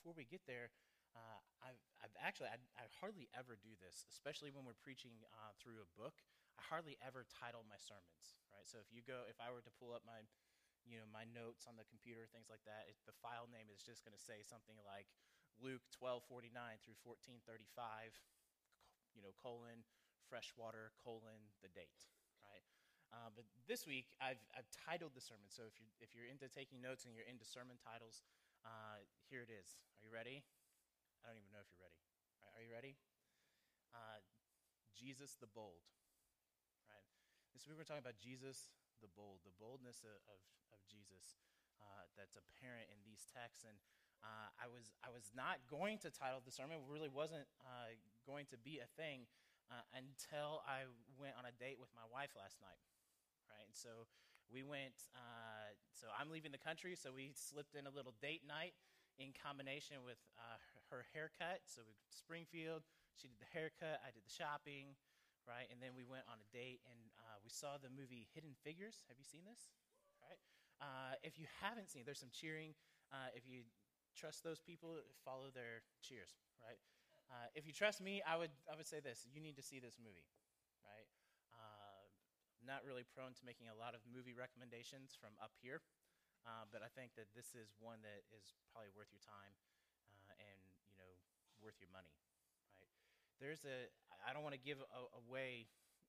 before we get there, I've actually I hardly ever do this, especially when we're preaching through a book. I hardly ever title my sermons, right? So if I were to pull up my notes on the computer, things like that, the file name is just going to say something like Luke 12:49 through 14:35, colon freshwater colon the date, right? But this week I've titled the sermon. So if you're into taking notes and you're into sermon titles, here it is. Are you ready? I don't even know if you're ready. Are you ready? Uh, Jesus the bold, right? This week we're talking about Jesus the bold, the boldness of Jesus that's apparent in these texts. And I was not going to title the sermon. It really wasn't going to be a thing until I went on a date with my wife last night, right? And so we went. So I'm leaving the country, so we slipped in a little date night in combination with her haircut. So we Springfield. She did the haircut. I did the shopping. Right, and then we went on a date, and we saw the movie Hidden Figures. Have you seen this? Right. If you haven't seen it, there's some cheering. If you trust those people, follow their cheers. Right. If you trust me, I would say this: you need to see this movie. Right. Not really prone to making a lot of movie recommendations from up here, but I think that this is one that is probably worth your time, and worth your money. I don't want to give away,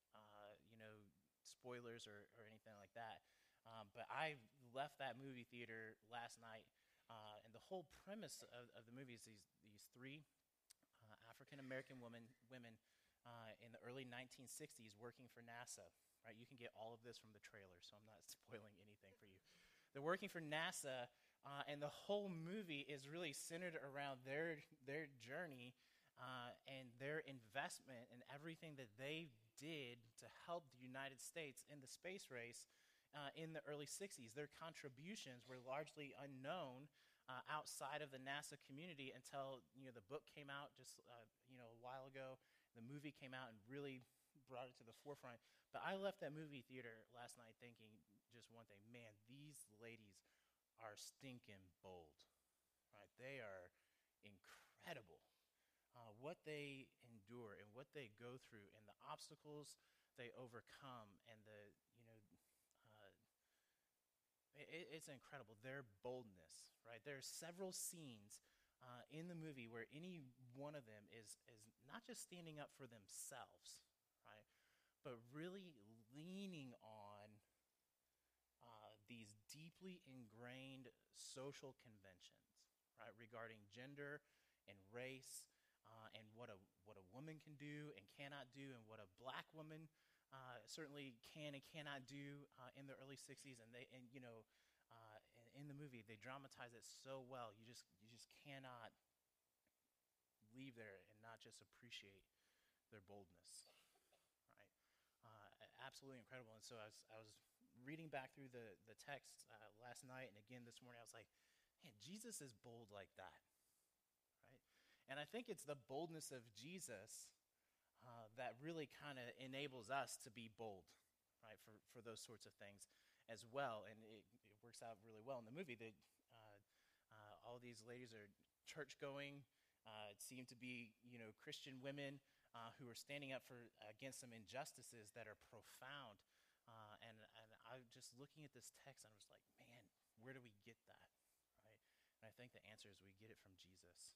spoilers or anything like that, but I left that movie theater last night, and the whole premise of the movie is these three African American women in the early 1960s working for NASA. Right, you can get all of this from the trailer, so I'm not spoiling anything for you. They're working for NASA, and the whole movie is really centered around their journey. And their investment and everything that they did to help the United States in the space race in the early 60s. Their contributions were largely unknown outside of the NASA community until the book came out just a while ago. The movie came out and really brought it to the forefront. But I left that movie theater last night thinking just one thing: man, these ladies are stinking bold. Right? They are incredible. What they endure and what they go through and the obstacles they overcome and it's incredible. Their boldness, right? There are several scenes in the movie where any one of them is not just standing up for themselves, right? But really leaning on these deeply ingrained social conventions, right? Regarding gender and race, and what a woman can do and cannot do, and what a black woman certainly can and cannot do in the early 60s. And in the movie they dramatize it so well. You just cannot leave there and not just appreciate their boldness, right? Absolutely incredible. And so I was reading back through the text last night and again this morning. I was like, man, Jesus is bold like that, right? And I think it's the boldness of Jesus that really kind of enables us to be bold, right, for those sorts of things as well. And it works out really well in the movie. All these ladies are church-going. It seemed to be, Christian women who are standing up against some injustices that are profound. And I was just looking at this text, and I was like, man, where do we get that, right? And I think the answer is we get it from Jesus.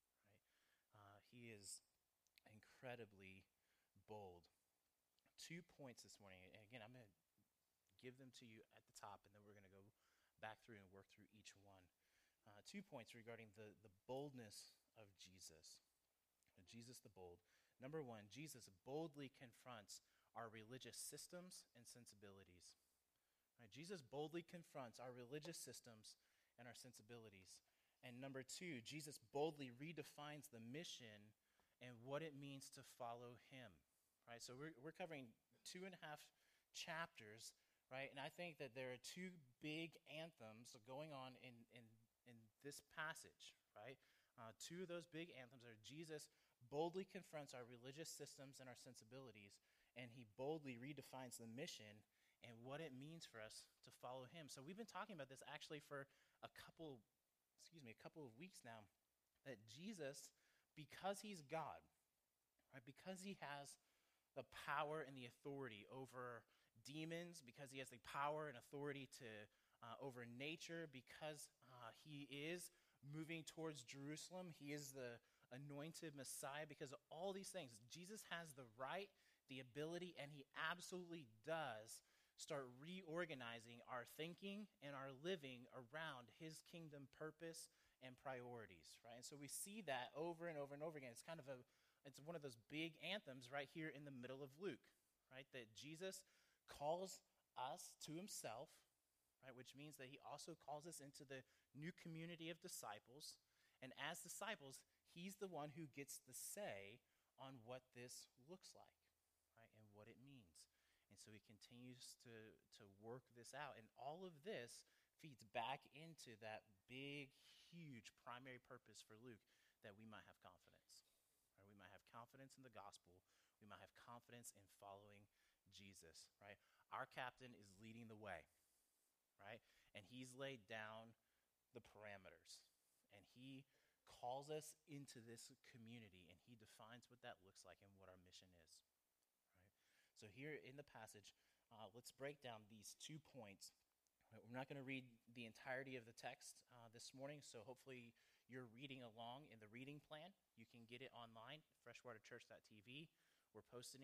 He is incredibly bold. 2 points this morning, and again, I'm going to give them to you at the top, and then we're going to go back through and work through each one. 2 points regarding the boldness of Jesus. Jesus the bold. Number one, Jesus boldly confronts our religious systems and sensibilities. Right? Jesus boldly confronts our religious systems and our sensibilities. And number two, Jesus boldly redefines the mission and what it means to follow him, right? So we're covering 2.5 chapters, right? And I think that there are two big anthems going on in this passage, right? Two of those big anthems are Jesus boldly confronts our religious systems and our sensibilities, and he boldly redefines the mission and what it means for us to follow him. So we've been talking about this actually for a couple of weeks now. that Jesus, because he's God, right, because he has the power and the authority over demons, because he has the power and authority to over nature, because he is moving towards Jerusalem, he is the anointed Messiah, because of all these things, Jesus has the right, the ability, and he absolutely does start reorganizing our thinking and our living around his kingdom purpose and priorities, right? And so we see that over and over and over again. It's one of those big anthems right here in the middle of Luke, right? That Jesus calls us to himself, right? Which means that he also calls us into the new community of disciples. And as disciples, he's the one who gets the say on what this looks like, right? And what it means. And so he continues to work this out. And all of this feeds back into that big, huge primary purpose for Luke, that we might have confidence. Right? We might have confidence in the gospel. We might have confidence in following Jesus, right? Our captain is leading the way, right? And he's laid down the parameters. And he calls us into this community, and he defines what that looks like and what our mission is, right? So here in the passage, let's break down these 2 points. Right? We're not going to read the entirety of the text this morning, so hopefully you're reading along in the reading plan. You can get it online, freshwaterchurch.tv. We're posting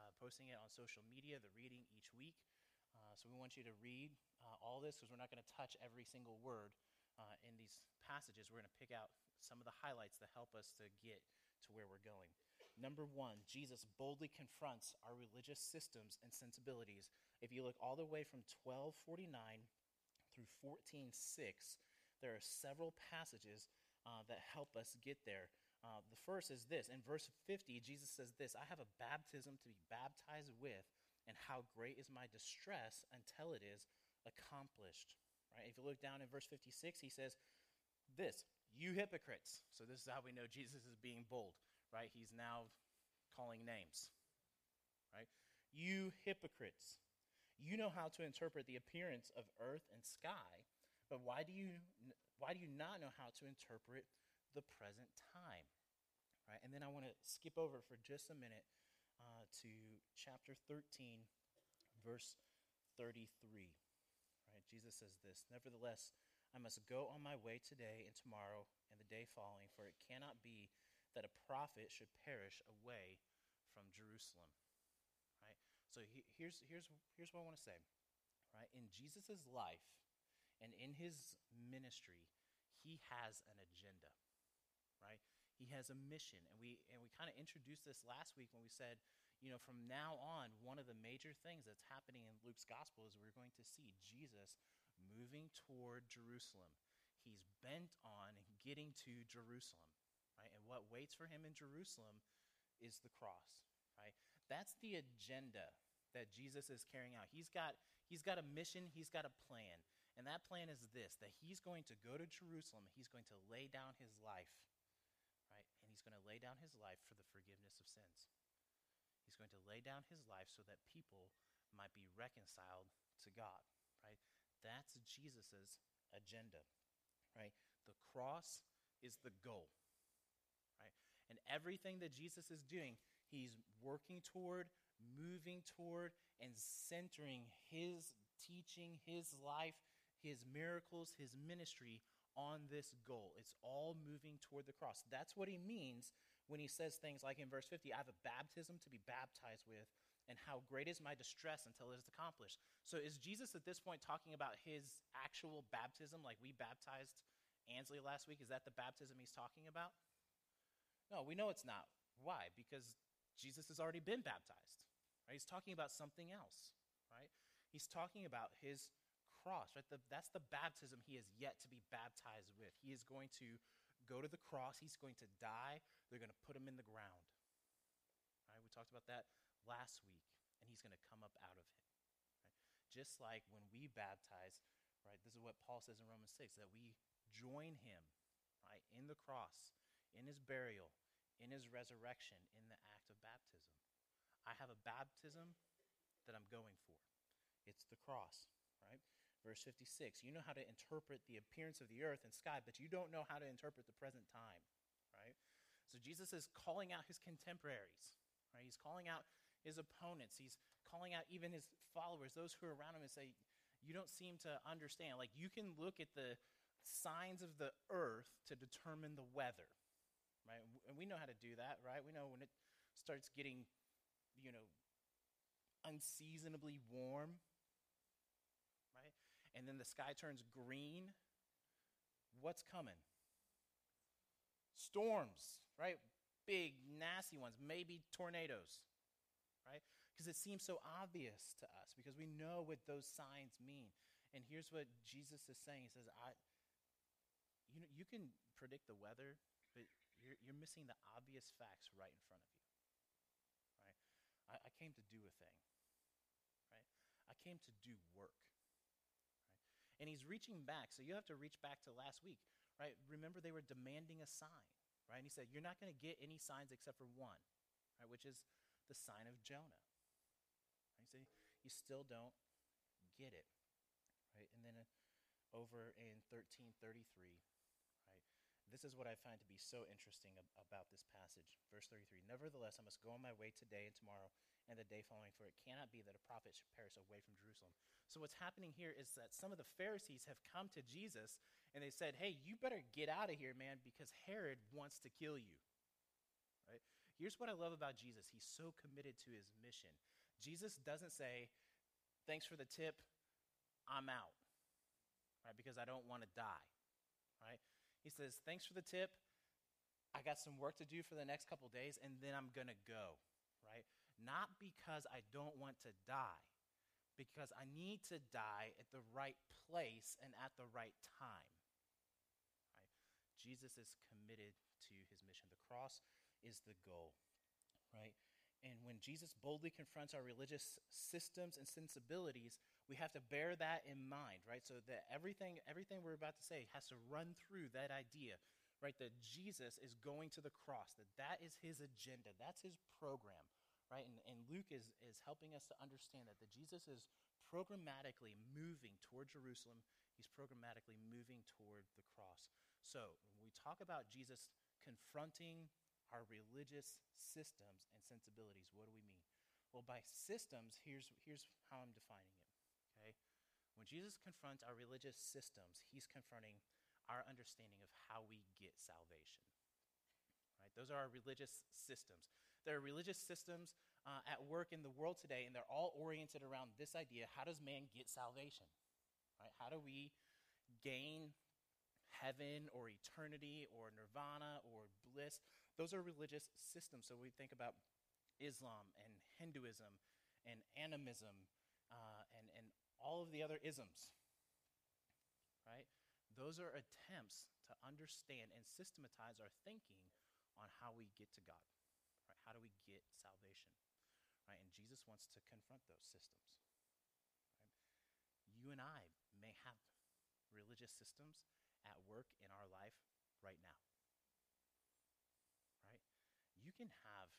it on social media, the reading each week. So we want you to read all this, because we're not going to touch every single word in these passages. We're going to pick out some of the highlights that help us to get to where we're going. Number 1, Jesus boldly confronts our religious systems and sensibilities. If you look all the way from 12:49 through 14:6, there are several passages that help us get there. The first is this. In verse 50, Jesus says this, "I have a baptism to be baptized with, and how great is my distress until it is accomplished." Right? If you look down in verse 56, he says this, "You hypocrites." So this is how we know Jesus is being bold, right? He's now calling names, right? "You hypocrites, you know how to interpret the appearance of earth and sky, but why do you not know how to interpret the present time?" Right? And then I want to skip over for just a minute to chapter 13, verse 33. Right? Jesus says this, "Nevertheless, I must go on my way today and tomorrow and the day following, for it cannot be that a prophet should perish away from Jerusalem." Right? So here's what I want to say. Right? In Jesus' life and in his ministry, he has an agenda. Right? He has a mission. And we kind of introduced this last week when we said, from now on, one of the major things that's happening in Luke's gospel is we're going to see Jesus moving toward Jerusalem. He's bent on getting to Jerusalem, right? And what waits for him in Jerusalem is the cross, right? That's the agenda that Jesus is carrying out. He's got a mission, he's got a plan. And that plan is this, that he's going to go to Jerusalem, he's going to lay down his life, right? And he's going to lay down his life for the forgiveness of sins. He's going to lay down his life so that people might be reconciled to God, right? That's Jesus' agenda, right? The cross is the goal, right? And everything that Jesus is doing, he's working toward, moving toward, and centering his teaching, his life, his miracles, his ministry on this goal. It's all moving toward the cross. That's what he means when he says things like in verse 50, "I have a baptism to be baptized with, and how great is my distress until it is accomplished." So is Jesus at this point talking about his actual baptism, like we baptized Ansley last week? Is that the baptism he's talking about? No, we know it's not. Why? Because Jesus has already been baptized. Right? He's talking about something else, right? He's talking about his cross, right? That's the baptism he is yet to be baptized with. He is going to go to the cross. He's going to die. They're going to put him in the ground. Right? We talked about that last week, and he's going to come up out of it. Right? Just like when we baptize, right? This is what Paul says in Romans 6, that we join him, right, in the cross, in his burial, in his resurrection, in the act of baptism. I have a baptism that I'm going for. It's the cross, right? Verse 56, "You know how to interpret the appearance of the earth and sky, but you don't know how to interpret the present time." right? So Jesus is calling out his contemporaries, right? He's calling out his opponents. He's calling out even his followers, those who are around him, and say, you don't seem to understand. Like, you can look at the signs of the earth to determine the weather, right? And we know how to do that, right? We know when it starts getting, unseasonably warm, right? And then the sky turns green. What's coming? Storms, right? Big, nasty ones, maybe tornadoes, right? Because it seems so obvious to us because we know what those signs mean. And here's what Jesus is saying. He says, you can predict the weather, but you're missing the obvious facts right in front of you, right? I came to do a thing, right? I came to do work, right? And he's reaching back, so you have to reach back to last week, right? Remember, they were demanding a sign, right? And he said, you're not going to get any signs except for one, right, which is the sign of Jonah. Right? So you still don't get it, right? And then over in 13:33, right? This is what I find to be so interesting about this passage. Verse 33, nevertheless, I must go on my way today and tomorrow and the day following, for it cannot be that a prophet should perish away from Jerusalem. So what's happening here is that some of the Pharisees have come to Jesus and they said, hey, you better get out of here, man, because Herod wants to kill you, right? Here's what I love about Jesus. He's so committed to his mission. Jesus doesn't say, thanks for the tip, I'm out, right, because I don't want to die, right? He says, thanks for the tip, I got some work to do for the next couple days, and then I'm going to go, right? Not because I don't want to die, because I need to die at the right place and at the right time, right? Jesus is committed to his mission. The cross is the goal, right? And when Jesus boldly confronts our religious systems and sensibilities, we have to bear that in mind, right? So that everything we're about to say has to run through that idea, right? That Jesus is going to the cross, that is his agenda, that's his program, right? And Luke is helping us to understand that Jesus is programmatically moving toward Jerusalem. He's programmatically moving toward the cross. So when we talk about Jesus confronting our religious systems and sensibilities, what do we mean? Well, by systems, here's how I'm defining it, okay? When Jesus confronts our religious systems, he's confronting our understanding of how we get salvation, right? Those are our religious systems. There are religious systems at work in the world today, and they're all oriented around this idea: how does man get salvation, right? How do we gain heaven or eternity or nirvana or bliss? Those are religious systems. So we think about Islam and Hinduism and animism and all of the other isms, right? Those are attempts to understand and systematize our thinking on how we get to God, right? How do we get salvation, right? And Jesus wants to confront those systems, right? You and I may have religious systems at work in our life right now, right? You can have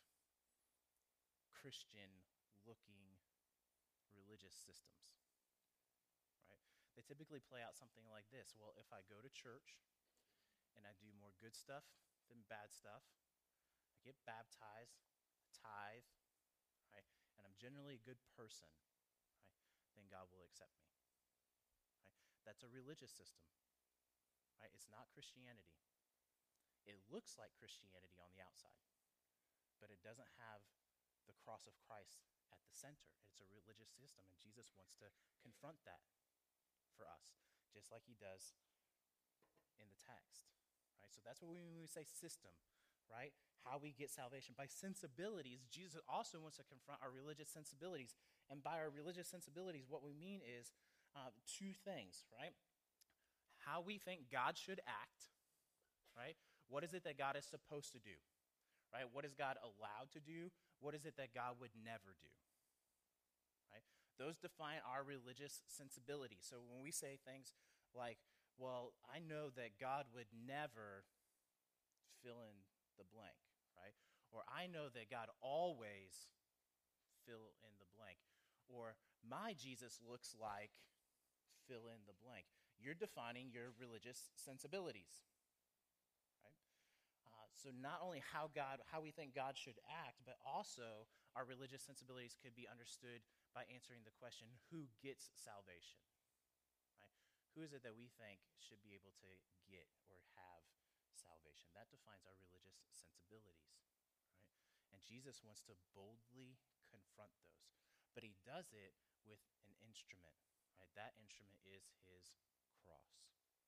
Christian-looking religious systems, right? They typically play out something like this. Well, if I go to church and I do more good stuff than bad stuff, I get baptized, tithe, right, and I'm generally a good person, right, then God will accept me, right? That's a religious system, right? It's not Christianity. It looks like Christianity on the outside, but it doesn't have the cross of Christ at the center. It's a religious system, and Jesus wants to confront that for us, just like he does in the text, right? So that's what we mean when we say system, right? How we get salvation. By sensibilities, Jesus also wants to confront our religious sensibilities, and by our religious sensibilities, what we mean is two things, right? How we think God should act, right? What is it that God is supposed to do, right? What is God allowed to do? What is it that God would never do, right? Those define our religious sensibilities. So when we say things like, well, I know that God would never fill in the blank, right? Or I know that God always fill in the blank. Or my Jesus looks like fill in the blank. You're defining your religious sensibilities, right? So not only how we think God should act, but also our religious sensibilities could be understood by answering the question, who gets salvation? Right? Who is it that we think should be able to get or have salvation? That defines our religious sensibilities, right? And Jesus wants to boldly confront those. But he does it with an instrument, right? That instrument is his cross.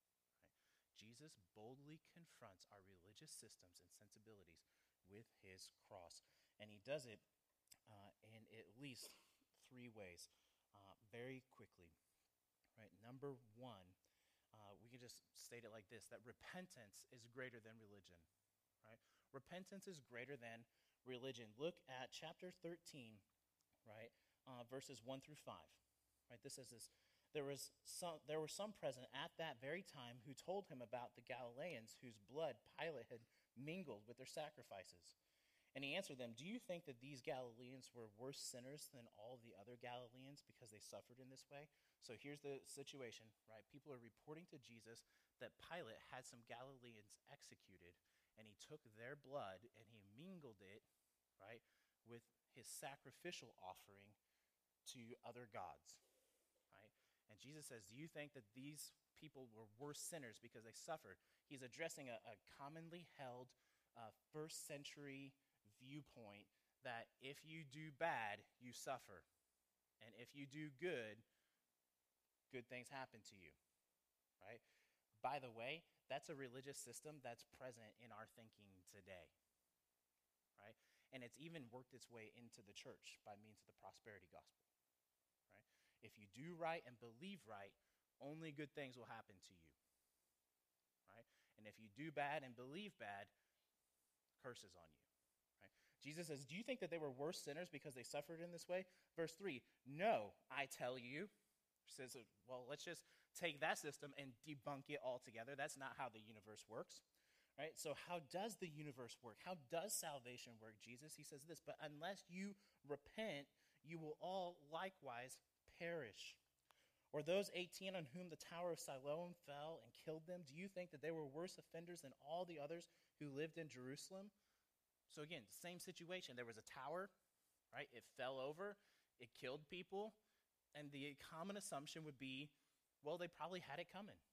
Jesus boldly confronts our religious systems and sensibilities with his cross. And he does it in at least three ways, very quickly. Right? Number one, we can just state it like this, that repentance is greater than religion. Right? Repentance is greater than religion. Look at chapter 13, right? Verses 1 through 5. Right? This says this. There were some present at that very time who told him about the Galileans whose blood Pilate had mingled with their sacrifices. And he answered them, "Do you think that these Galileans were worse sinners than all the other Galileans because they suffered in this way?" So here's the situation, right? People are reporting to Jesus that Pilate had some Galileans executed, and he took their blood and he mingled it, right, with his sacrificial offering to other gods. And Jesus says, do you think that these people were worse sinners because they suffered? He's addressing a commonly held first century viewpoint that if you do bad, you suffer. And if you do good, good things happen to you, right? By the way, that's a religious system that's present in our thinking today, right? And it's even worked its way into the church by means of the prosperity gospel. If you do right and believe right, only good things will happen to you, right? And if you do bad and believe bad, curses on you, right? Jesus says, do you think that they were worse sinners because they suffered in this way? Verse 3, no, I tell you. He says, well, let's just take that system and debunk it altogether. That's not how the universe works, right? So how does the universe work? How does salvation work, Jesus? He says this, but unless you repent, you will all likewise perish. Or those 18 on whom the Tower of Siloam fell and killed them, do you think that they were worse offenders than all the others who lived in Jerusalem? So again, same situation. There was a tower, right? It fell over, it killed people, and the common assumption would be, well, they probably had it coming.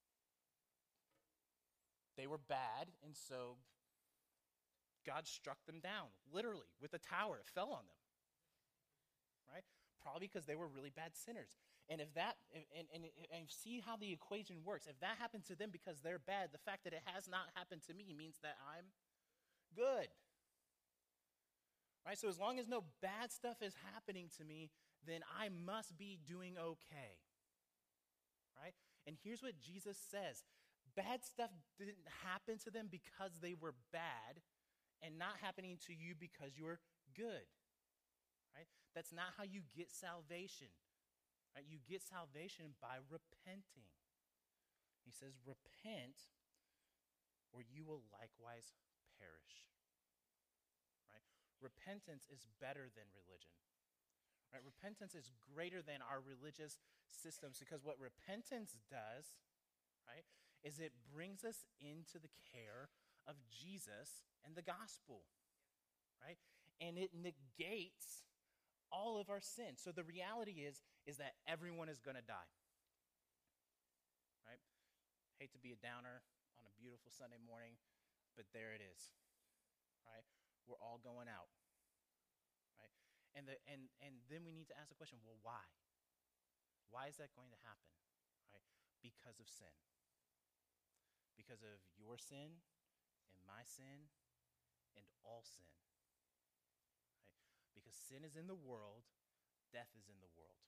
They were bad, and so God struck them down, literally, with a tower. It fell on them, right? Probably because they were really bad sinners. And if that, and see how the equation works. If that happened to them because they're bad, the fact that it has not happened to me means that I'm good. Right? So as long as no bad stuff is happening to me, then I must be doing okay. Right? And here's what Jesus says. Bad stuff didn't happen to them because they were bad, and not happening to you because you're good. Right? That's not how you get salvation. Right? You get salvation by repenting. He says, repent, or you will likewise perish. Right? Repentance is better than religion. Right? Repentance is greater than our religious systems, because what repentance does, right, is it brings us into the care of Jesus and the gospel. Right? And it negates all of our sin. So the reality is that everyone is going to die. Right? Hate to be a downer on a beautiful Sunday morning, but there it is. Right? We're all going out. Right? And then we need to ask the question, well, why? Why is that going to happen? Right? Because of sin. Because of your sin and my sin and all sin. Because sin is in the world, death is in the world.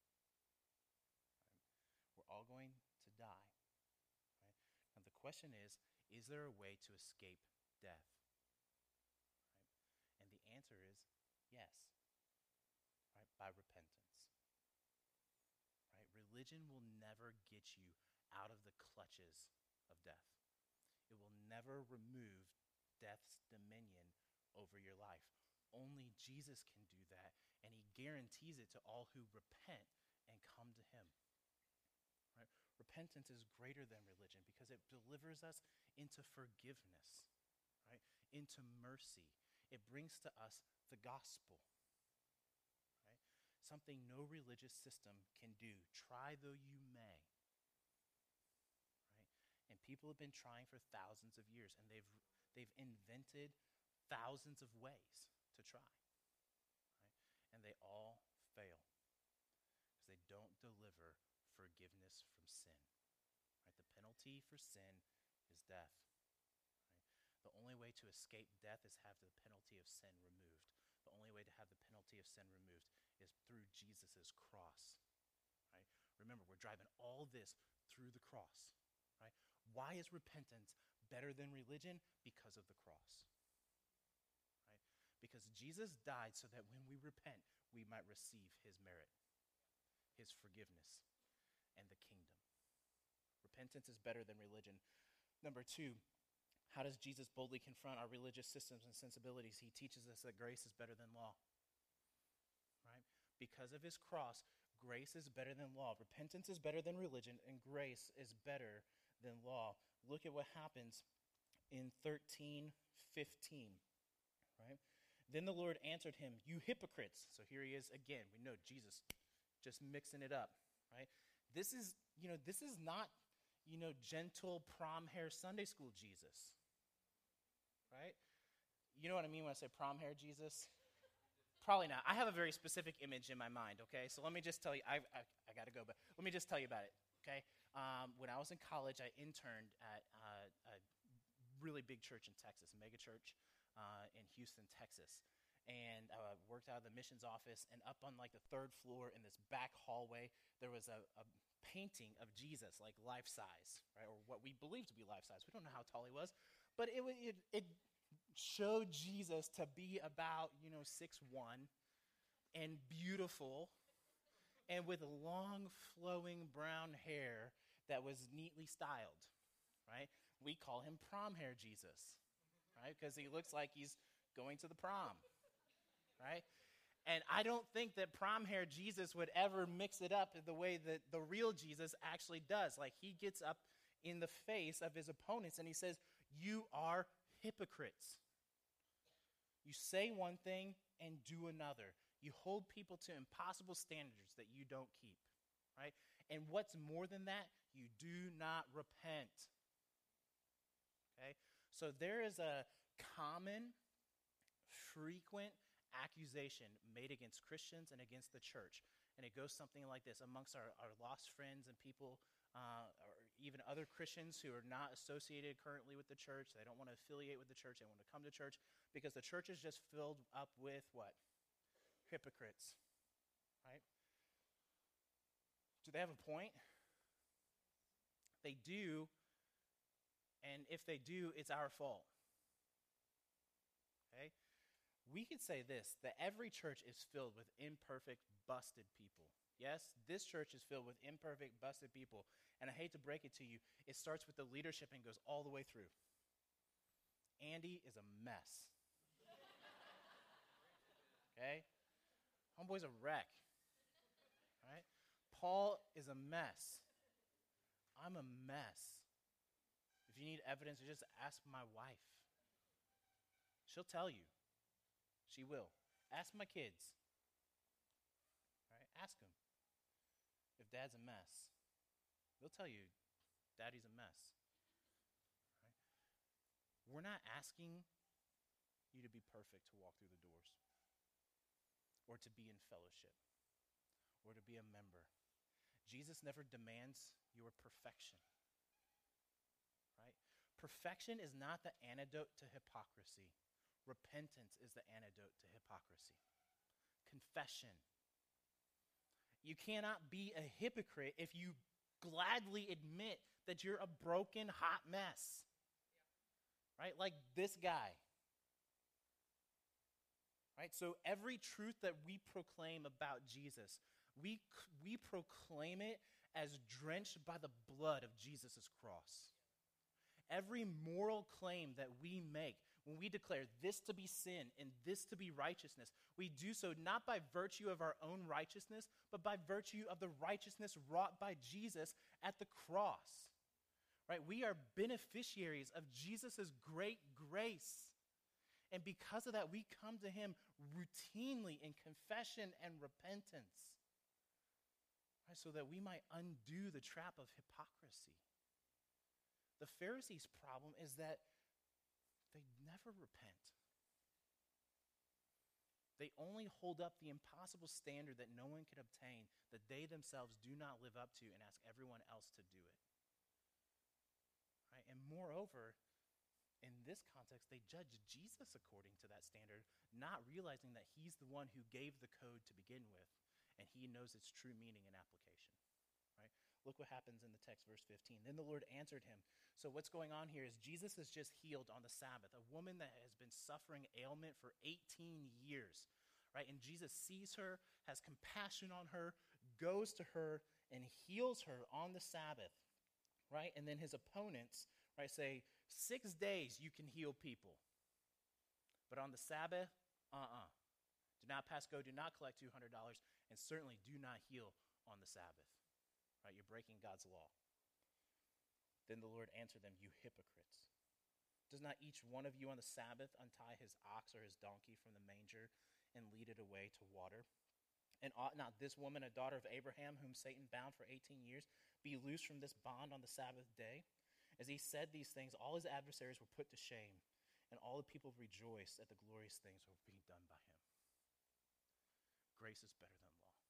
Right? We're all going to die. Right? Now the question is there a way to escape death? Right? And the answer is yes. Right? By repentance. Right? Religion will never get you out of the clutches of death. It will never remove death's dominion over your life. Only Jesus can do that, and he guarantees it to all who repent and come to him. Right? Repentance is greater than religion because it delivers us into forgiveness. right? Into mercy. It brings to us the gospel, right? Something no religious system can do. Try though you may, right? And people have been trying for thousands of years, and they've invented thousands of ways to try, right? And they all fail because they don't deliver forgiveness from sin, right? The penalty for sin is death, right? The only way to escape death is have the penalty of sin removed. The only way to have the penalty of sin removed is through Jesus' cross, right? Remember, we're driving all this through the cross, right? Why is repentance better than religion? Because of the cross, right? Because Jesus died so that when we repent, we might receive his merit, his forgiveness, and the kingdom. Repentance is better than religion. Number two, how does Jesus boldly confront our religious systems and sensibilities? He teaches us that grace is better than law, right? Because of his cross, grace is better than law. Repentance is better than religion, and grace is better than law. Look at what happens in 13:15, right? Then the Lord answered him, "You hypocrites." So here he is again. We know Jesus just mixing it up, right? This is not, gentle prom hair Sunday school Jesus, right? You know what I mean when I say prom hair Jesus? Probably not. I have a very specific image in my mind, okay? So let me just tell you, I got to go, but let me just tell you about it, okay? When I was in college, I interned at a really big church in Texas, a mega church in Houston, Texas. And I worked out of the missions office, and up on like the third floor in this back hallway, there was a painting of Jesus, like life size, right? Or what we believe to be life size. We don't know how tall he was, but it showed Jesus to be about, 6'1", and beautiful, and with long flowing brown hair that was neatly styled, right? We call him prom hair Jesus, right? Because he looks like he's going to the prom, right? And I don't think that prom hair Jesus would ever mix it up the way that the real Jesus actually does. Like, he gets up in the face of his opponents and he says, "You are hypocrites. You say one thing and do another. You hold people to impossible standards that you don't keep," right? And what's more than that, you do not repent. Okay? So there is a common, frequent accusation made against Christians and against the church. And it goes something like this: amongst our lost friends and people, or even other Christians who are not associated currently with the church, they don't want to affiliate with the church, they want to come to church, because the church is just filled up with what? Hypocrites, right? Do they have a point? They do, and if they do, it's our fault. Okay? We could say this, that every church is filled with imperfect, busted people. Yes, this church is filled with imperfect, busted people. And I hate to break it to you, it starts with the leadership and goes all the way through. Andy is a mess. Okay? Homeboy's a wreck. Right? Paul is a mess. I'm a mess. If you need evidence, just ask my wife. She'll tell you. She will. Ask my kids. Right? Ask them. If dad's a mess, they'll tell you, daddy's a mess. Right? We're not asking you to be perfect to walk through the doors, or to be in fellowship, or to be a member. Jesus never demands your perfection. Right? Perfection is not the antidote to hypocrisy. Repentance is the antidote to hypocrisy. Confession. You cannot be a hypocrite if you gladly admit that you're a broken, hot mess. Right? Like this guy. Right? So every truth that we proclaim about Jesus, we proclaim it as drenched by the blood of Jesus' cross. Every moral claim that we make, when we declare this to be sin and this to be righteousness, we do so not by virtue of our own righteousness, but by virtue of the righteousness wrought by Jesus at the cross. right? We are beneficiaries of Jesus' great grace. And because of that, we come to him routinely in confession and repentance, right? So that we might undo the trap of hypocrisy. The Pharisees' problem is that they never repent. They only hold up the impossible standard that no one can obtain, that they themselves do not live up to, and ask everyone else to do it. Right? And moreover, in this context, they judge Jesus according to that standard, not realizing that he's the one who gave the code to begin with, and he knows its true meaning and application. Right? Look what happens in the text, verse 15. Then the Lord answered him. So what's going on here is Jesus has just healed on the Sabbath a woman that has been suffering ailment for 18 years, right? And Jesus sees her, has compassion on her, goes to her, and heals her on the Sabbath, right? And then his opponents, right, say, 6 days you can heal people, but on the Sabbath, do not pass go, do not collect $200, and certainly do not heal on the Sabbath, right? You're breaking God's law. Then the Lord answered them, you hypocrites. Does not each one of you on the Sabbath untie his ox or his donkey from the manger and lead it away to water? And ought not this woman, a daughter of Abraham, whom Satan bound for 18 years, be loosed from this bond on the Sabbath day? As he said these things, all his adversaries were put to shame, and all the people rejoiced at the glorious things that were being done by him. Grace is better than law.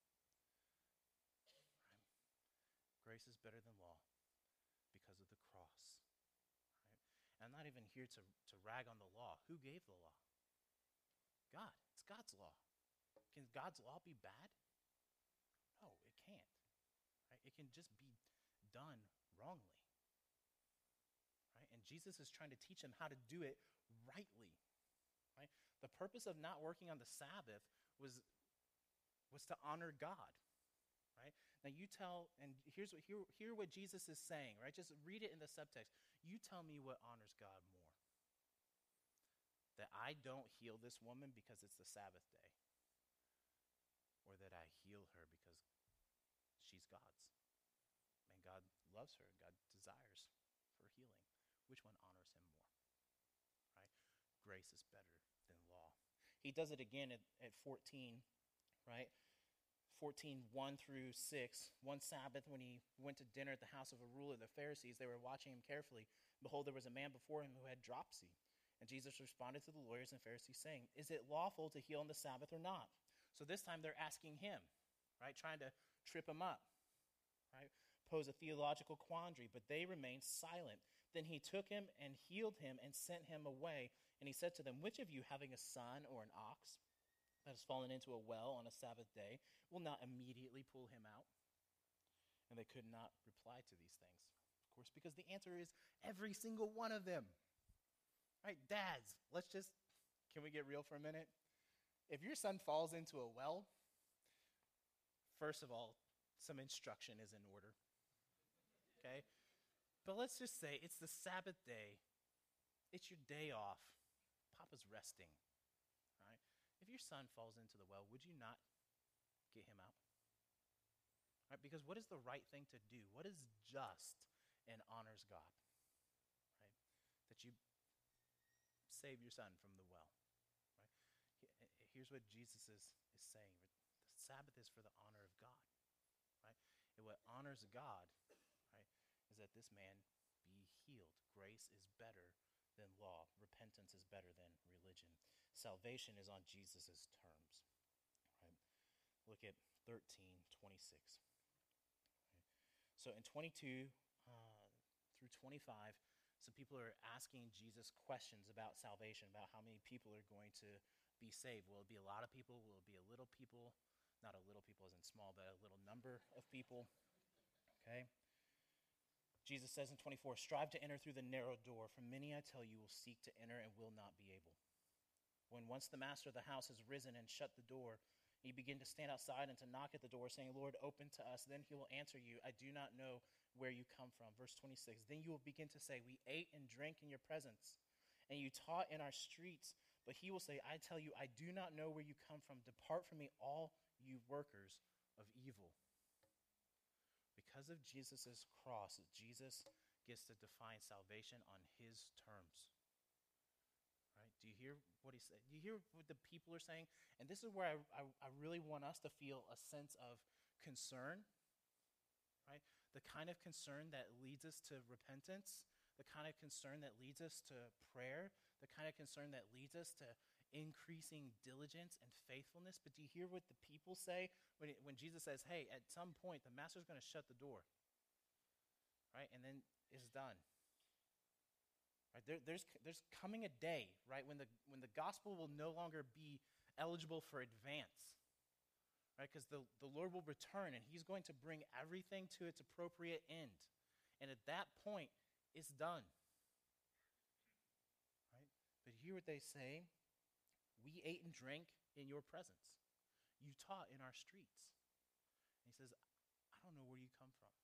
Right? Grace is better than law because of the cross. Right? And I'm not even here to rag on the law. Who gave the law? God. It's God's law. Can God's law be bad? No, it can't. Right? It can just be done wrongly. Right? And Jesus is trying to teach them how to do it rightly. Right? The purpose of not working on the Sabbath was to honor God. Right? Now you tell, and hear what Jesus is saying, right? Just read it in the subtext. You tell me what honors God more. That I don't heal this woman because it's the Sabbath day, or that I heal her because she's God's. And God loves her, God desires for healing. Which one honors him more? Right? Grace is better than law. He does it again at 14, right? 14, 1 through 6. One Sabbath, when he went to dinner at the house of a ruler of the Pharisees, they were watching him carefully. Behold, there was a man before him who had dropsy. And Jesus responded to the lawyers and Pharisees, saying, is it lawful to heal on the Sabbath or not? So this time they're asking him, right, trying to trip him up, right, pose a theological quandary, but they remained silent. Then he took him and healed him and sent him away. And he said to them, which of you, having a son or an ox that has fallen into a well on a Sabbath day, will not immediately pull him out? And they could not reply to these things, of course, because the answer is every single one of them. Right, dads, can we get real for a minute? If your son falls into a well, first of all, some instruction is in order, okay? But let's just say it's the Sabbath day. It's your day off. Papa's resting, right? If your son falls into the well, would you not get him out? Right? Because what is the right thing to do? What is just and honors God? Right? That you save your son from the well. Right? Here's what Jesus is saying. The Sabbath is for the honor of God. Right? And what honors God, right, is that this man be healed. Grace is better than law. Repentance is better than religion. Salvation is on Jesus' terms. Right? Look at 13:26. Right? So in 22 through 25, some people are asking Jesus questions about salvation, about how many people are going to be saved. Will it be a lot of people? Will it be a little people? Not a little people as in small, but a little number of people. Okay? Jesus says in 24, strive to enter through the narrow door, for many, I tell you, will seek to enter and will not be able. When once the master of the house has risen and shut the door, you begin to stand outside and to knock at the door, saying, Lord, open to us. Then he will answer you, I do not know where you come from. Verse 26, then you will begin to say, we ate and drank in your presence, and you taught in our streets. But he will say, I tell you, I do not know where you come from. Depart from me, all you workers of evil. Because of Jesus' cross, Jesus gets to define salvation on his terms. Right? Do you hear what he said? Do you hear what the people are saying? And this is where I really want us to feel a sense of concern, right? The kind of concern that leads us to repentance, the kind of concern that leads us to prayer, the kind of concern that leads us to increasing diligence and faithfulness. But do you hear what the people say when Jesus says, hey, at some point, the master's going to shut the door, right? And then it's done. Right? There's coming a day, right, when the gospel will no longer be eligible for advance, right? Because the Lord will return, and he's going to bring everything to its appropriate end. And at that point, it's done. Right? But hear what they say. We ate and drank in your presence. You taught in our streets. And he says, I don't know where you come from.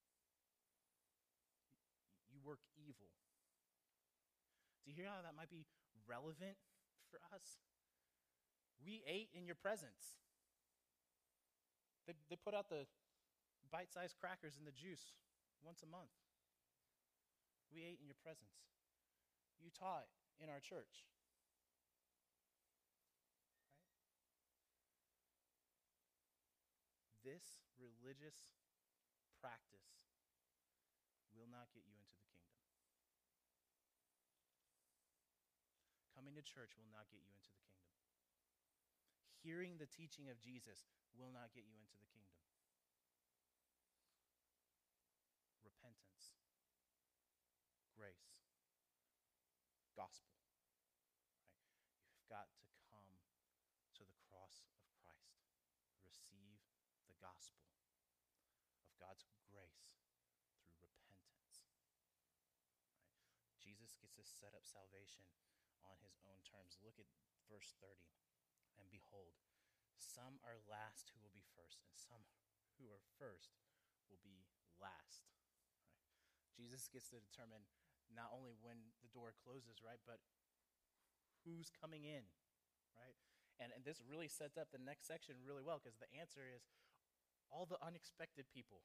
You work evil. Do you hear how that might be relevant for us? We ate in your presence. They put out the bite-sized crackers and the juice once a month. We ate in your presence. You taught in our church. Right? This religious practice will not get you into the kingdom. Coming to church will not get you into the kingdom. Hearing the teaching of Jesus will not get you into the kingdom. Repentance, grace, gospel. Right? You've got to come to the cross of Christ. Receive the gospel of God's grace through repentance. Right? Jesus gets to set up salvation on his own terms. Look at verse 30. And behold, some are last who will be first, and some who are first will be last. Right? Jesus gets to determine not only when the door closes, right, but who's coming in, right? And this really sets up the next section really well, because the answer is all the unexpected people.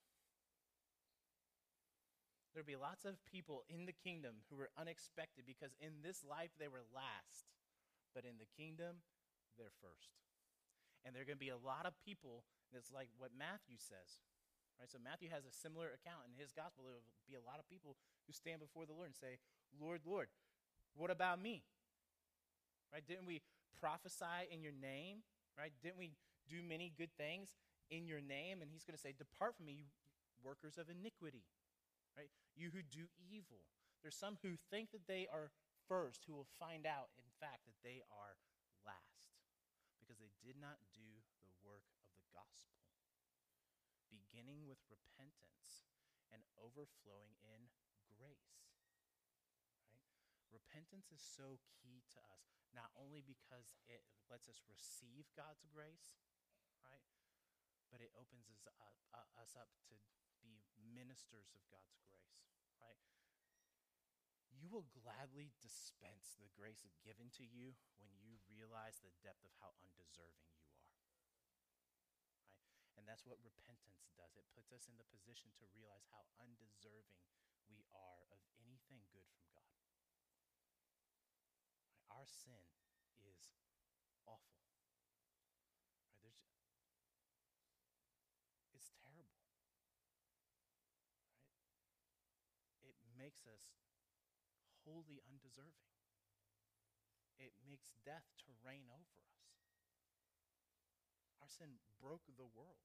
There'll be lots of people in the kingdom who are unexpected because in this life they were last, but in the kingdom, they're first. And there are going to be a lot of people that's like what Matthew says, right? So Matthew has a similar account in his gospel. There will be a lot of people who stand before the Lord and say, Lord, Lord, what about me? Right? Didn't we prophesy in your name? Right? Didn't we do many good things in your name? And he's going to say, depart from me, you workers of iniquity. Right? You who do evil. There's some who think that they are first who will find out, in fact, that they are last because they did not do the work of the gospel, beginning with repentance and overflowing in grace. Right? Repentance is so key to us, not only because it lets us receive God's grace, right, but it opens us up to be ministers of God's grace, right? You will gladly dispense the grace given to you when you realize the depth of how undeserving you are, right? And that's what repentance does. It puts us in the position to realize how undeserving we are of anything good from God. Right? Our sin is awful. Right? It's terrible. It makes us wholly undeserving. It makes death to reign over us. Our sin broke the world.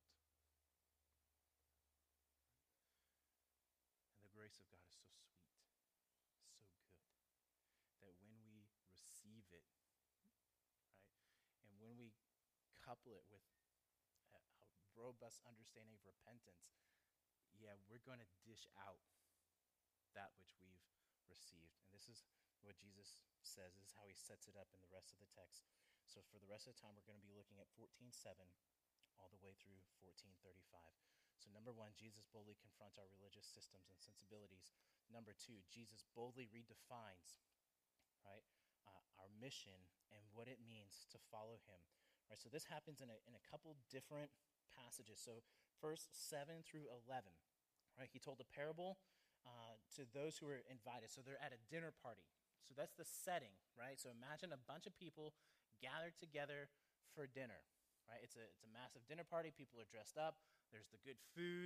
And the grace of God is so sweet, so good, that when we receive it, right, and when we couple it with a robust understanding of repentance, yeah, we're going to dish out that which we've received. And this is what Jesus says. This is how he sets it up in the rest of the text. So for the rest of the time, we're going to be looking at 14:7 all the way through 14:35. So number 1, Jesus boldly confronts our religious systems and sensibilities. Number 2, Jesus boldly redefines, right, our mission and what it means to follow him. Right. So this happens in a couple different passages. So first, 7 through 11. Right. He told a parable to those who are invited. So they're at a dinner party. So that's the setting, right? So imagine a bunch of people gathered together for dinner, right? It's a massive dinner party. People are dressed up. There's the good food.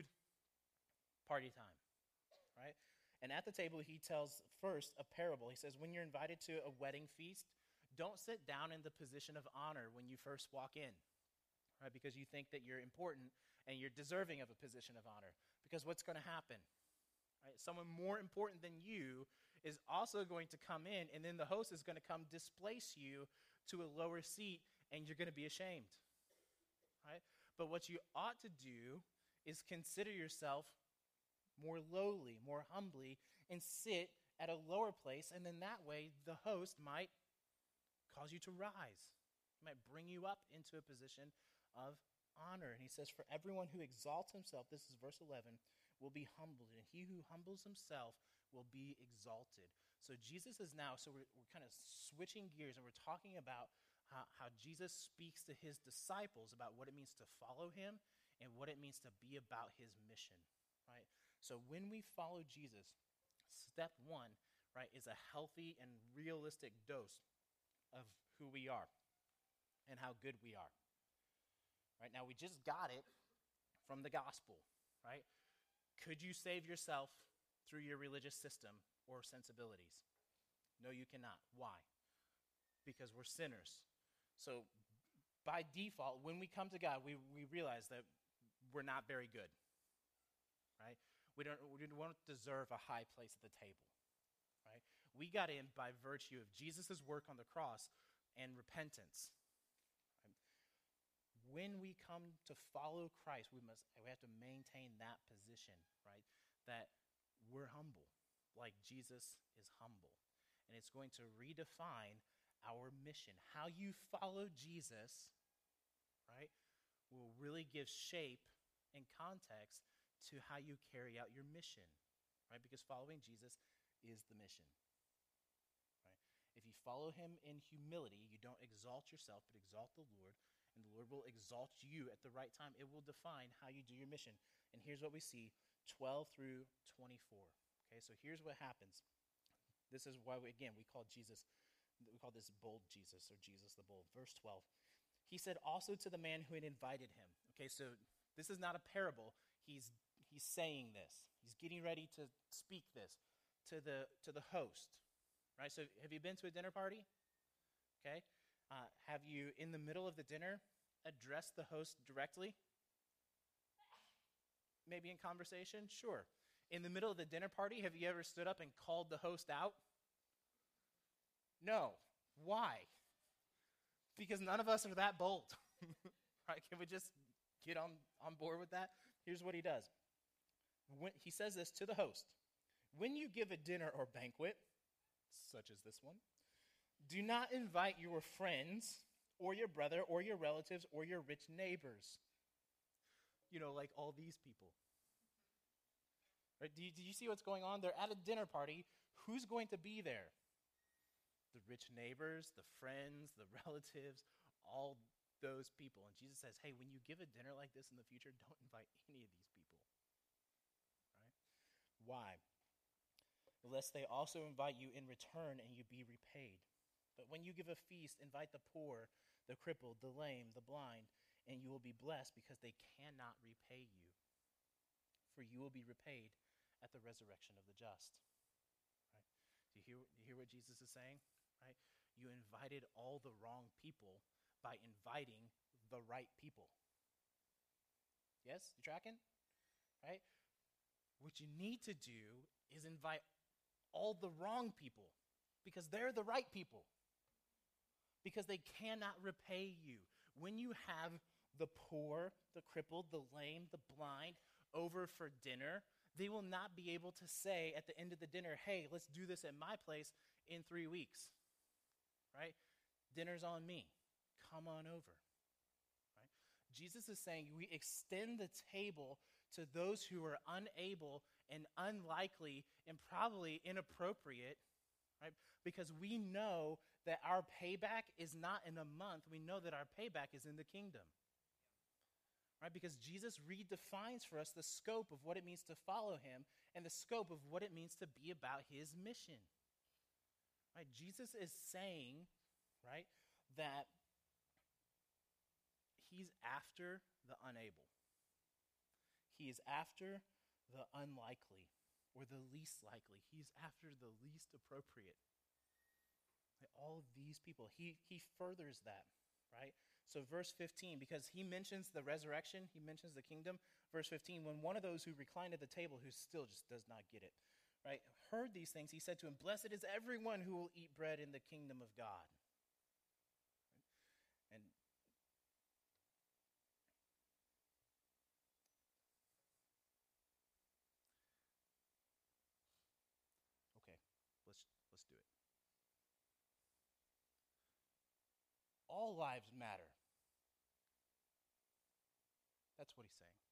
Party time, right? And at the table, he tells first a parable. He says, when you're invited to a wedding feast, don't sit down in the position of honor when you first walk in, right? Because you think that you're important and you're deserving of a position of honor. Because what's going to happen? Right? Someone more important than you is also going to come in, and then the host is going to come displace you to a lower seat, and you're going to be ashamed, right? But what you ought to do is consider yourself more lowly, more humbly, and sit at a lower place, and then that way the host might cause you to rise. He might bring you up into a position of honor. And he says, for everyone who exalts himself, this is verse 11, will be humbled, and he who humbles himself will be exalted. So Jesus is now, so we're kind of switching gears, and we're talking about how Jesus speaks to his disciples about what it means to follow him and what it means to be about his mission, right? So when we follow Jesus, step one, right, is a healthy and realistic dose of who we are and how good we are. Right now, we just got it from the gospel, right? Could you save yourself through your religious system or sensibilities? No, you cannot. Why? Because we're sinners. So by default, when we come to God, we realize that we're not very good, right? We don't deserve a high place at the table, right? We got in by virtue of Jesus' work on the cross and repentance. Right? When we come to follow Christ, we have to maintain that position, right? That we're humble, like Jesus is humble. And it's going to redefine our mission. How you follow Jesus, right, will really give shape and context to how you carry out your mission, right? Because following Jesus is the mission, right? If you follow him in humility, you don't exalt yourself, but exalt the Lord, and the Lord will exalt you at the right time. It will define how you do your mission. And here's what we see, 12 through 24. Okay, so here's what happens. This is why, we call this bold Jesus, or Jesus the bold. Verse 12, he said also to the man who had invited him. Okay, so this is not a parable. He's saying this. He's getting ready to speak this to the host, right? So have you been to a dinner party? Okay. Have you, in the middle of the dinner, addressed the host directly? Maybe in conversation? Sure. In the middle of the dinner party, have you ever stood up and called the host out? No. Why? Because none of us are that bold. Right? Can we just get on board with that? Here's what he does. He says this to the host. When you give a dinner or banquet, such as this one, do not invite your friends or your brother or your relatives or your rich neighbors. You know, like all these people. Right? Do you see what's going on? They're at a dinner party. Who's going to be there? The rich neighbors, the friends, the relatives, all those people. And Jesus says, hey, when you give a dinner like this in the future, don't invite any of these people. Right? Why? Lest they also invite you in return and you be repaid. But when you give a feast, invite the poor, the crippled, the lame, the blind, and you will be blessed because they cannot repay you. For you will be repaid at the resurrection of the just. Right? Do you hear what Jesus is saying? Right? You invited all the wrong people by inviting the right people. Yes? You tracking? Right? What you need to do is invite all the wrong people because they're the right people. Because they cannot repay you. When you have the poor, the crippled, the lame, the blind over for dinner, they will not be able to say at the end of the dinner, hey, let's do this at my place in 3 weeks. Right? Dinner's on me. Come on over. Right? Jesus is saying we extend the table to those who are unable and unlikely and probably inappropriate, right? Because we know that our payback is not in a month. We know that our payback is in the kingdom. Right? Because Jesus redefines for us the scope of what it means to follow him and the scope of what it means to be about his mission. Right? Jesus is saying, right, that he's after the unable. He is after the unlikely or the least likely. He's after the least appropriate. Like all of these people, he furthers that, right? So verse 15, because he mentions the resurrection, he mentions the kingdom. Verse 15, when one of those who reclined at the table, who still just does not get it, right, heard these things, he said to him, "Blessed is everyone who will eat bread in the kingdom of God." And okay, let's do it. All lives matter. That's what he's saying.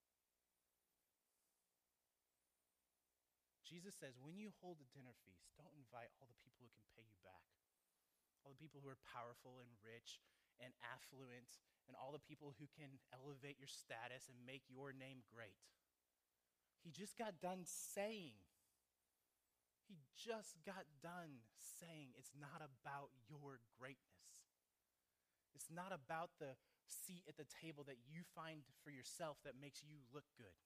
Jesus says, when you hold a dinner feast, don't invite all the people who can pay you back, all the people who are powerful and rich and affluent, and all the people who can elevate your status and make your name great. He just got done saying, it's not about your greatness. It's not about the seat at the table that you find for yourself that makes you look good.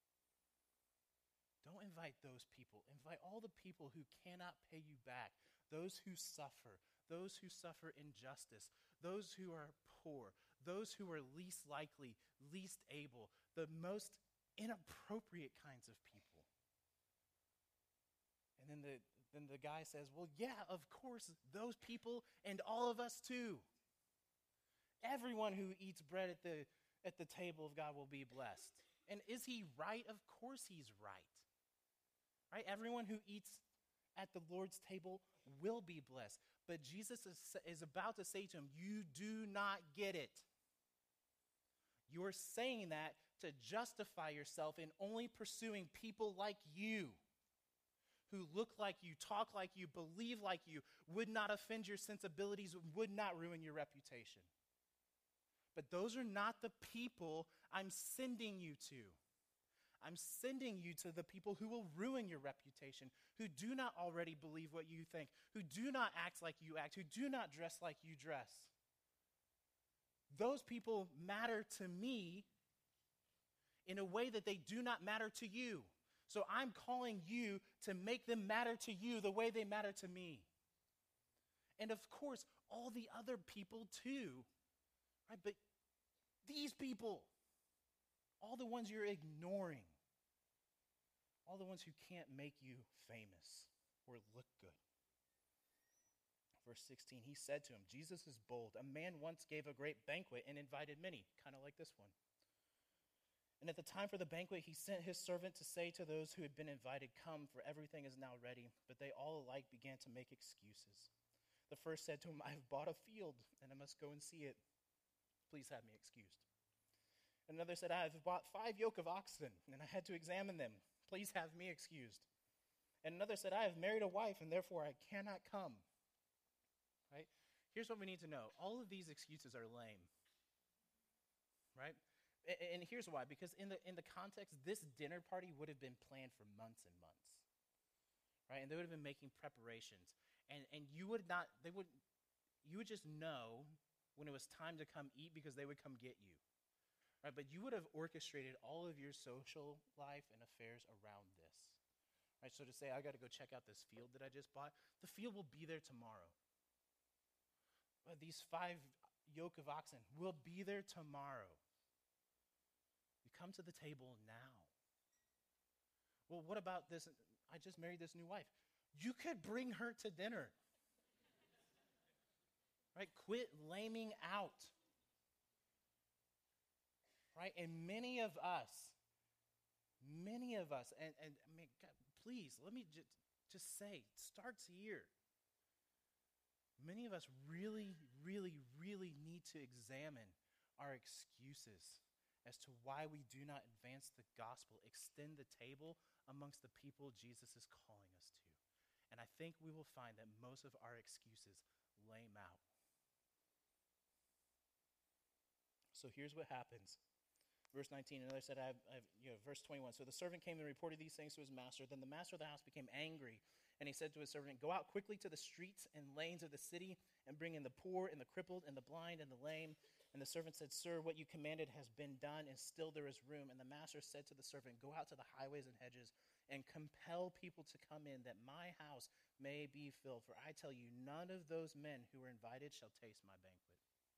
Don't invite those people. Invite all the people who cannot pay you back, those who suffer injustice, those who are poor, those who are least likely, least able, the most inappropriate kinds of people. And then the guy says, well, yeah, of course, those people and all of us too. Everyone who eats bread at the table of God will be blessed. And is he right? Of course he's right. Right? Everyone who eats at the Lord's table will be blessed. But Jesus is about to say to him, you do not get it. You're saying that to justify yourself in only pursuing people like you, who look like you, talk like you, believe like you, would not offend your sensibilities, would not ruin your reputation. But those are not the people I'm sending you to. I'm sending you to the people who will ruin your reputation, who do not already believe what you think, who do not act like you act, who do not dress like you dress. Those people matter to me in a way that they do not matter to you. So I'm calling you to make them matter to you the way they matter to me. And of course, all the other people too, right? But these people, all the ones you're ignoring, all the ones who can't make you famous or look good. Verse 16, he said to him, Jesus is bold. A man once gave a great banquet and invited many, kind of like this one. And at the time for the banquet, he sent his servant to say to those who had been invited, come, for everything is now ready. But they all alike began to make excuses. The first said to him, I have bought a field, and I must go and see it. Please have me excused. Another said, I have bought 5 yoke of oxen, and I had to examine them. Please have me excused. And another said, I have married a wife, and therefore I cannot come. Right? Here's what we need to know. All of these excuses are lame. Right? And here's why. Because in the context, this dinner party would have been planned for months and months. Right? And they would have been making preparations. And you would just know when it was time to come eat because they would come get you. Right? But you would have orchestrated all of your social life and affairs around this. Right? So to say, I got to go check out this field that I just bought, the field will be there tomorrow. These 5 yoke of oxen will be there tomorrow. You come to the table now. Well, what about this? I just married this new wife. You could bring her to dinner. Right? Quit laming out. Right? And many of us, and I mean, God, please, let me just say, it starts here. Many of us really, really, really need to examine our excuses as to why we do not advance the gospel, extend the table amongst the people Jesus is calling us to. And I think we will find that most of our excuses lame out. So here's what happens. Verse 19, another said, verse 21. So the servant came and reported these things to his master. Then the master of the house became angry, and he said to his servant, go out quickly to the streets and lanes of the city and bring in the poor and the crippled and the blind and the lame. And the servant said, sir, what you commanded has been done, and still there is room. And the master said to the servant, go out to the highways and hedges and compel people to come in, that my house may be filled. For I tell you, none of those men who were invited shall taste my banquet.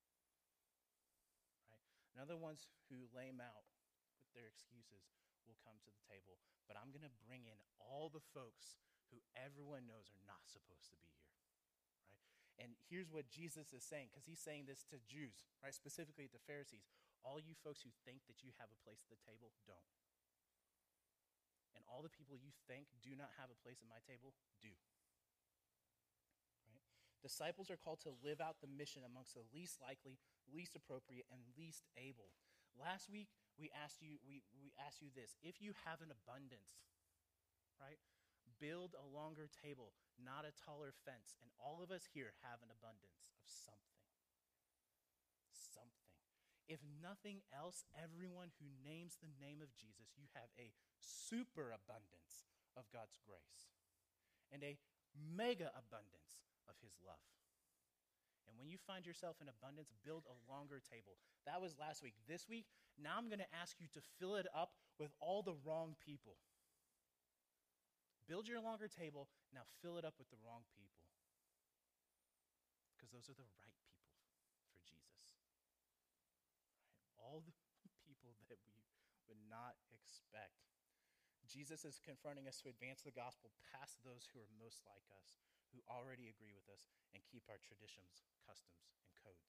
None of the ones who lame out with their excuses will come to the table. But I'm going to bring in all the folks who everyone knows are not supposed to be here. Right? And here's what Jesus is saying, because he's saying this to Jews, right? Specifically the Pharisees. All you folks who think that you have a place at the table, don't. And all the people you think do not have a place at my table, do. Right? Disciples are called to live out the mission amongst the least likely, least appropriate, and least able. Last week, we asked you this. If you have an abundance, right, build a longer table, not a taller fence. And all of us here have an abundance of something. Something. If nothing else, everyone who names the name of Jesus, you have a super abundance of God's grace and a mega abundance of his love. And when you find yourself in abundance, build a longer table. That was last week. This week, now I'm going to ask you to fill it up with all the wrong people. Build your longer table, now fill it up with the wrong people. Because those are the right people for Jesus. Right? All the people that we would not expect. Jesus is confronting us to advance the gospel past those who are most like us, who already agree with us and keep our traditions, customs, and codes.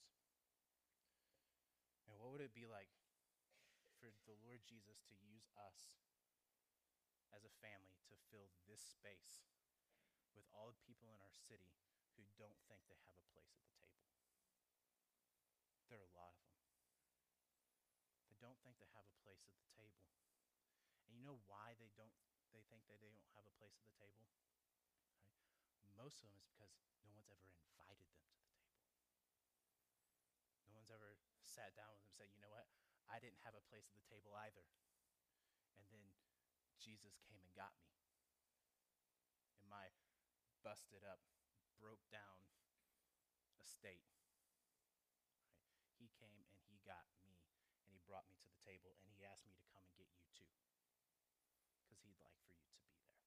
And what would it be like for the Lord Jesus to use us as a family to fill this space with all the people in our city who don't think they have a place at the table? There are a lot of them. They don't think they have a place at the table. And you know why they think that they don't have a place at the table? Right? Most of them is because no one's ever invited them to the table. No one's ever sat down with them and said, you know what? I didn't have a place at the table either. And then Jesus came and got me in my busted up, broke down estate. Right? He came and he got me, and he brought me to the table, and he asked me to come and get you too, because he'd like for you to be there.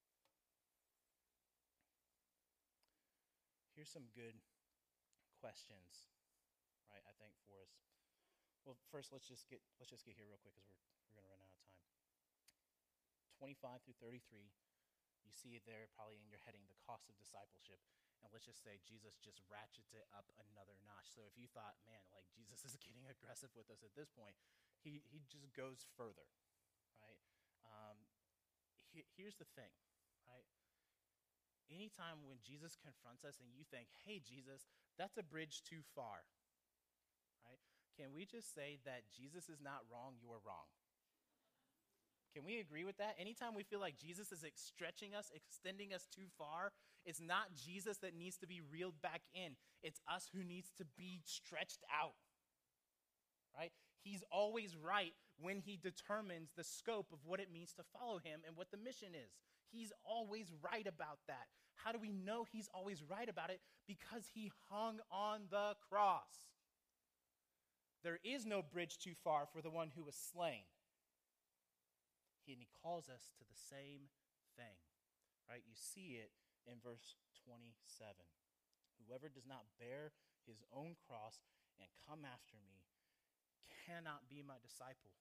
Here's some good questions, right, I think for us. Well, first, let's just get here real quick, because we're going to run out of time. 25 through 33, you see it there probably in your heading, the cost of discipleship. And let's just say Jesus just ratchets it up another notch. So if you thought, man, like Jesus is getting aggressive with us at this point, he just goes further, right? Here's the thing, right? Anytime when Jesus confronts us and you think, hey, Jesus, that's a bridge too far, right? Can we just say that Jesus is not wrong, you are wrong? Can we agree with that? Anytime we feel like Jesus is stretching us, extending us too far, it's not Jesus that needs to be reeled back in. It's us who needs to be stretched out, right? He's always right when he determines the scope of what it means to follow him and what the mission is. He's always right about that. How do we know he's always right about it? Because he hung on the cross. There is no bridge too far for the one who was slain. And he calls us to the same thing, right? You see it in verse 27. Whoever does not bear his own cross and come after me cannot be my disciple.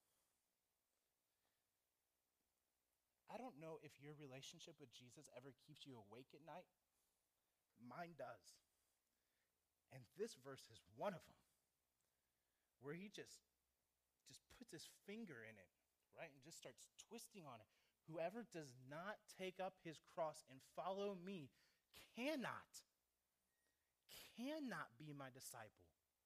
I don't know if your relationship with Jesus ever keeps you awake at night. Mine does. And this verse is one of them, where he just puts his finger in it, right, and just starts twisting on it. Whoever does not take up his cross and follow me cannot be my disciple.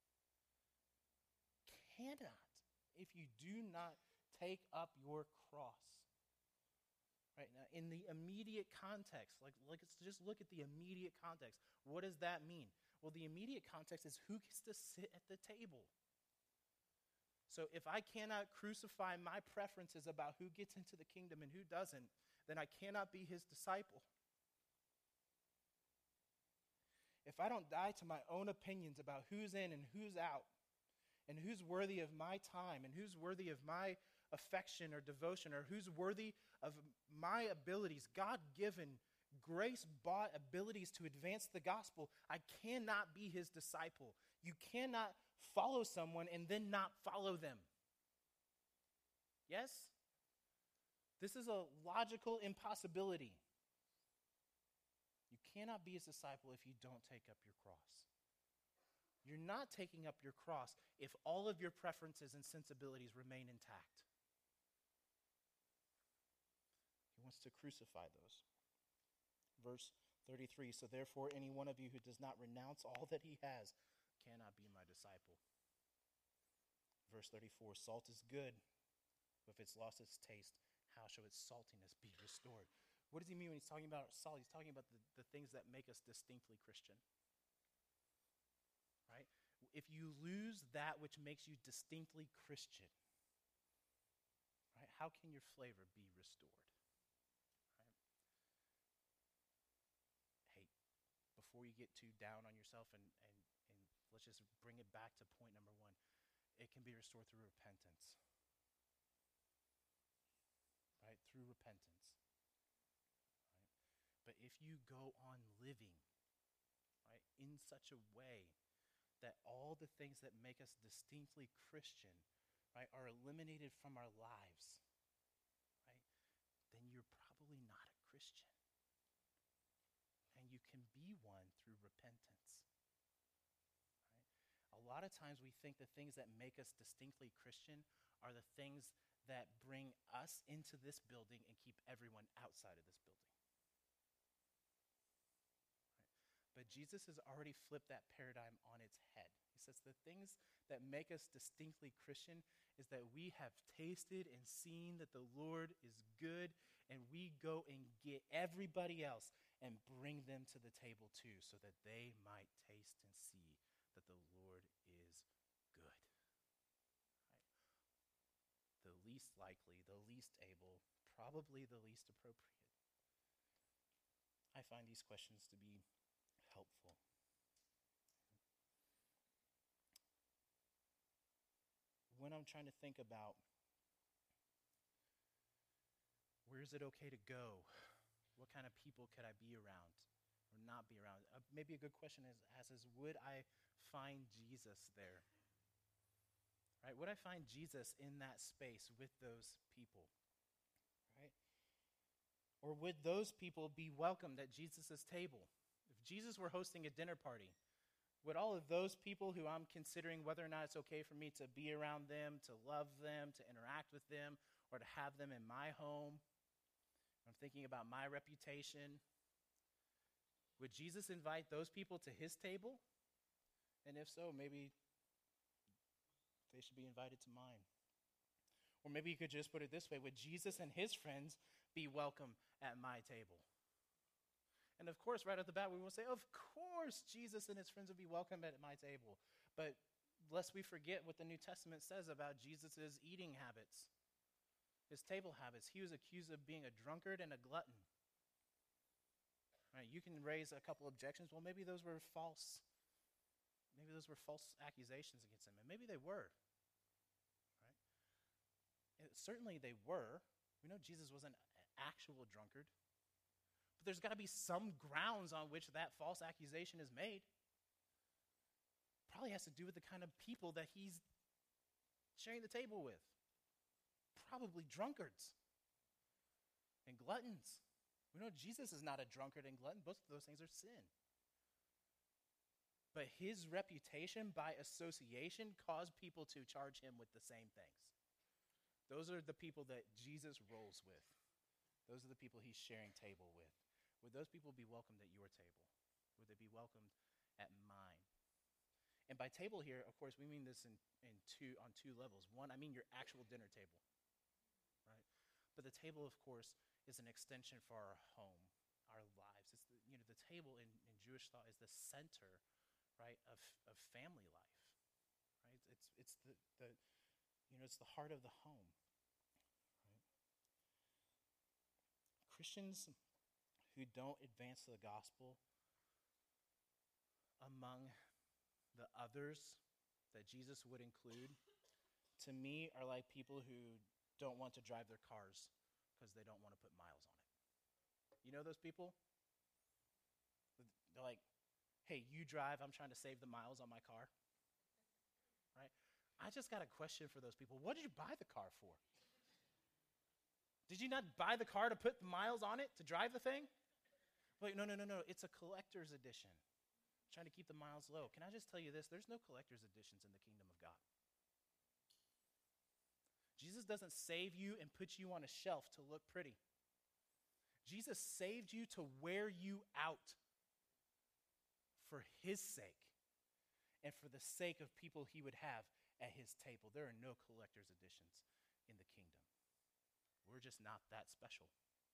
Cannot, if you do not take up your cross. Right now, in the immediate context, like let's just look at the immediate context. What does that mean? Well, the immediate context is who gets to sit at the table. So if I cannot crucify my preferences about who gets into the kingdom and who doesn't, then I cannot be his disciple. If I don't die to my own opinions about who's in and who's out, and who's worthy of my time, and who's worthy of my affection or devotion, or who's worthy of my abilities, God-given, grace-bought abilities to advance the gospel, I cannot be his disciple. You cannot follow someone and then not follow them. Yes? This is a logical impossibility. You cannot be his disciple if you don't take up your cross. You're not taking up your cross if all of your preferences and sensibilities remain intact. He wants to crucify those. Verse 33, so therefore any one of you who does not renounce all that he has cannot be my disciple. Verse 34, salt is good, but if it's lost its taste, how shall its saltiness be restored? What does he mean when he's talking about salt? He's talking about the things that make us distinctly Christian. Right? If you lose that which makes you distinctly Christian, right, how can your flavor be restored? Right? Hey, before you get too down on yourself and let's just bring it back to point number one. It can be restored through repentance. Right? Through repentance. Right? But if you go on living, right, in such a way that all the things that make us distinctly Christian, right, are eliminated from our lives, right, then you're probably not a Christian. And you can be one through repentance. Right? A lot of times we think the things that make us distinctly Christian are the things that bring us into this building and keep everyone outside of this building. But Jesus has already flipped that paradigm on its head. He says the things that make us distinctly Christian is that we have tasted and seen that the Lord is good, and we go and get everybody else and bring them to the table too, so that they might taste and see that the Lord is good. Right? The least likely, the least able, probably the least appropriate. I find these questions to be helpful. When I'm trying to think about where is it okay to go, what kind of people could I be around or not be around? Maybe a good question is would I find Jesus there? Right? Would I find Jesus in that space with those people? Right? Or would those people be welcomed at Jesus' table? If Jesus were hosting a dinner party, would all of those people who I'm considering whether or not it's okay for me to be around them, to love them, to interact with them, or to have them in my home, I'm thinking about my reputation, would Jesus invite those people to his table? And if so, maybe they should be invited to mine. Or maybe you could just put it this way, would Jesus and his friends be welcome at my table? And of course, right off the bat, we will say, of course, Jesus and his friends will be welcome at my table. But lest we forget what the New Testament says about Jesus' eating habits, his table habits. He was accused of being a drunkard and a glutton. Right? You can raise a couple objections. Well, maybe those were false. Maybe those were false accusations against him. And maybe they were. Right? And certainly they were. We know Jesus wasn't an actual drunkard. But there's got to be some grounds on which that false accusation is made. Probably has to do with the kind of people that he's sharing the table with. Probably drunkards and gluttons. We know Jesus is not a drunkard and glutton. Both of those things are sin. But his reputation by association caused people to charge him with the same things. Those are the people that Jesus rolls with. Those are the people he's sharing table with. Would those people be welcomed at your table? Would they be welcomed at mine? And by table here, of course, we mean this on two levels. One, I mean your actual dinner table, right? But the table, of course, is an extension for our home, our lives. It's the table in Jewish thought is the center, right, of family life, right? It's the It's the heart of the home. Right? Christians who don't advance the gospel among the others that Jesus would include, to me, are like people who don't want to drive their cars because they don't want to put miles on it. You know those people? They're like, hey, you drive, I'm trying to save the miles on my car. Right? I just got a question for those people. What did you buy the car for? Did you not buy the car to put the miles on it, to drive the thing? Wait, no. It's a collector's edition. Trying to keep the miles low. Can I just tell you this? There's no collector's editions in the kingdom of God. Jesus doesn't save you and put you on a shelf to look pretty. Jesus saved you to wear you out for his sake and for the sake of people he would have at his table. There are no collector's editions in the kingdom. We're just not that special.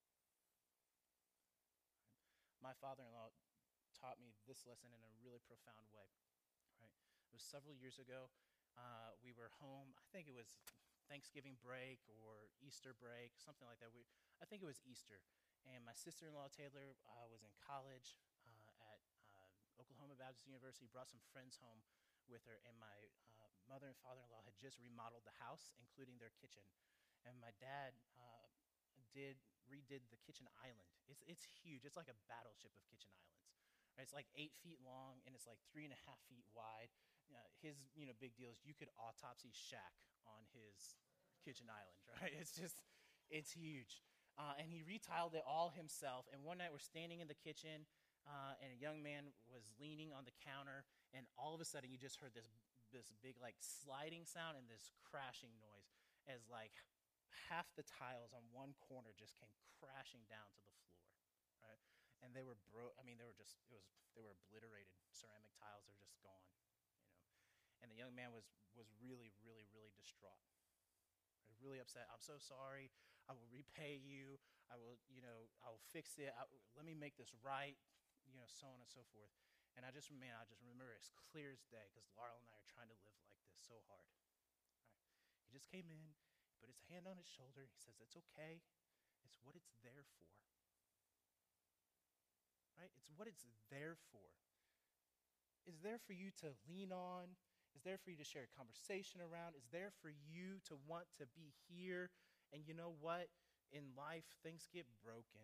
My father-in-law taught me this lesson in a really profound way. Right? It was several years ago. We were home. I think it was Thanksgiving break or Easter break, something like that. I think it was Easter. And my sister-in-law, Taylor, was in college at Oklahoma Baptist University, brought some friends home with her, and my mother and father-in-law had just remodeled the house, including their kitchen. And my dad redid the kitchen island. It's huge. It's like a battleship of kitchen islands. Right? It's like 8 feet long, and it's like 3.5 feet wide. His big deal is you could autopsy Shaq on his kitchen island, right? It's huge. And he retiled it all himself. And one night we're standing in the kitchen, and a young man was leaning on the counter, and all of a sudden you just heard this big like sliding sound and this crashing noise as like half the tiles on one corner just came crashing down to the floor, right? And they were they were obliterated. Ceramic tiles are just gone, And the young man was really, really, really distraught. Really upset. I'm so sorry. I will repay you. I will fix it. Let me make this right, so on and so forth. And I just remember as clear as day because Laurel and I are trying to live like this so hard. Right? He just came in, he put his hand on his shoulder. He says, it's okay. It's what it's there for. Right? It's what it's there for. It's there for you to lean on. Is there for you to share a conversation around? Is there for you to want to be here? And you know what? In life, things get broken.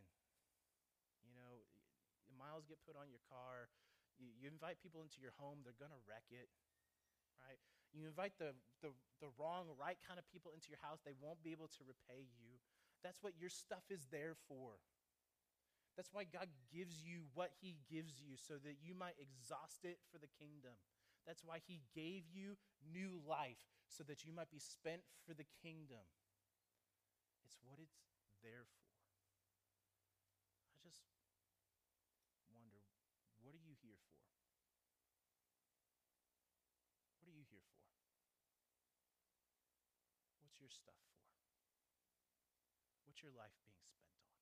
Miles get put on your car. You invite people into your home, they're going to wreck it, right? You invite the wrong, right kind of people into your house, they won't be able to repay you. That's what your stuff is there for. That's why God gives you what he gives you, so that you might exhaust it for the kingdom. That's why he gave you new life, so that you might be spent for the kingdom. It's what it's there for. I just wonder, what are you here for? What are you here for? What's your stuff for? What's your life being spent on?